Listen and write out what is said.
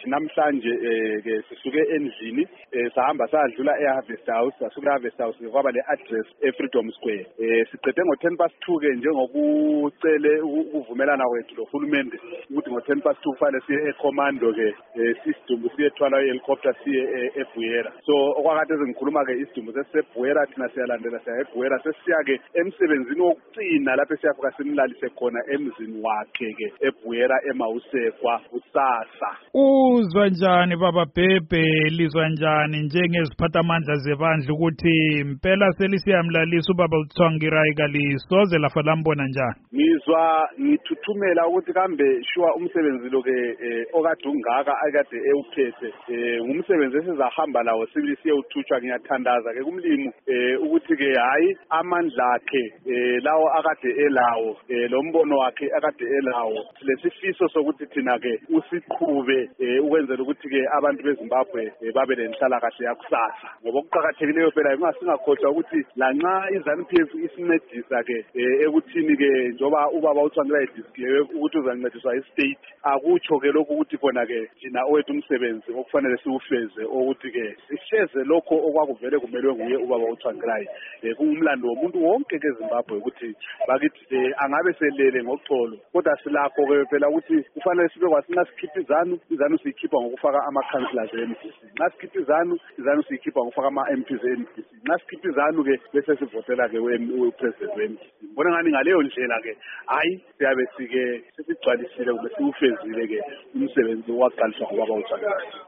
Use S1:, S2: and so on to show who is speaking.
S1: namhlanje ke sisuke endlini sahamba sadlula eHarvest House, sasuka eHarvest House kwaba le-address eFreedom Square. Siqede ngo-2:10 ke njengokucele ukuvumelana kwethu lohulumende ukuthi ngo-2:10 kufanele siye ecommando ke sisidumbu siyethwala i-helicopter siye eBuyera. So okwakade ngikhuluma ke isidumbu seseBuyera thina siyalandela siya eBuyera sesiya ke emsebenzini wokucina lapho siyafika simlalise khona emzini wakhe ke eBuyera eMawusekwa kusasa.
S2: Uzwa njani baba Bhebhe, lizwa njani njengeziphathamandla zebandla ukuthi impela selisiyamlalisa ubaba uTsvangirai kalisoze lafa lambona njani?
S1: Ngizwa ngithuthumela ukuthi kambe sure umsebenzi lo ke okade ungaka akade ewuphethe ngumsebenzi esizahamba lawo sibili siyewuthutshwa. Ngiyathandaza ke kumlimi ukuthi ke hayi amandla akhe lawo akade elawo lo mbono wakhe akade elawo lesifiso sokuthi thina ke usiqhube ukwenzela ukuthi ke abantu beZimbabwe babe lenhlalakahle yakusasa. Ngoba okuqhakathekileyo phela singakhohlwa ukuthi lanxa iZANU-PF isincedisa ke ekuthini ke njoba ubaba uTsvangirai declare ukuthi uzancediswa istate, akutsho ke lokhu ukuthi khona ke thina owethu umsebenzi okufanele siwufeze ukuthi ke sifeze lokho okwakuvele kumelwe nguye ubaba uTsvangirai. Kungumlando womuntu wonke ke eZimbabwe ukuthi bakithi angabe selele ngoxolo, kodwa silakho ke phela ukuthi kufanele sibe kwasinxa sikhipha iZANU siyikhipha ngokufaka ama-councillors e-MDC, nxa sikhipha iZANU siyikhipha ngokufaka ama-MPs e-MDC, nxa sikhipha iZANU ke bese sivotela ke upresident we-MDC. Ngibona ngani ngaleyo ndlela ke hayi siyabe sike sesigcwalisile kumbe siwufezile ke umsebenzi waqaliswa ngubaba uTsvangirai.